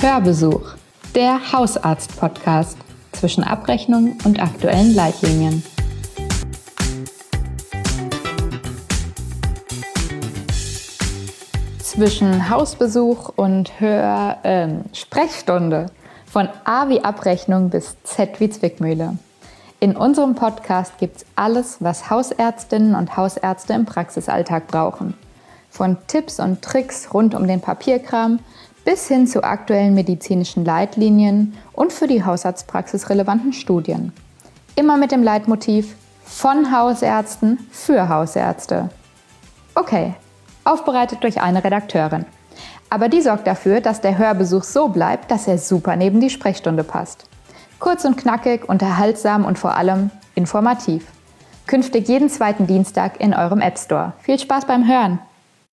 Hörbesuch, der Hausarzt-Podcast zwischen Abrechnung und aktuellen Leitlinien. Zwischen Hausbesuch und Sprechstunde. Von A wie Abrechnung bis Z wie Zwickmühle. In unserem Podcast gibt's alles, was Hausärztinnen und Hausärzte im Praxisalltag brauchen. Von Tipps und Tricks rund um den Papierkram bis hin zu aktuellen medizinischen Leitlinien und für die Hausarztpraxis relevanten Studien. Immer mit dem Leitmotiv von Hausärzten für Hausärzte. Okay, aufbereitet durch eine Redakteurin. Aber die sorgt dafür, dass der Hörbesuch so bleibt, dass er super neben die Sprechstunde passt. Kurz und knackig, unterhaltsam und vor allem informativ. Künftig jeden zweiten Dienstag in eurem App Store. Viel Spaß beim Hören!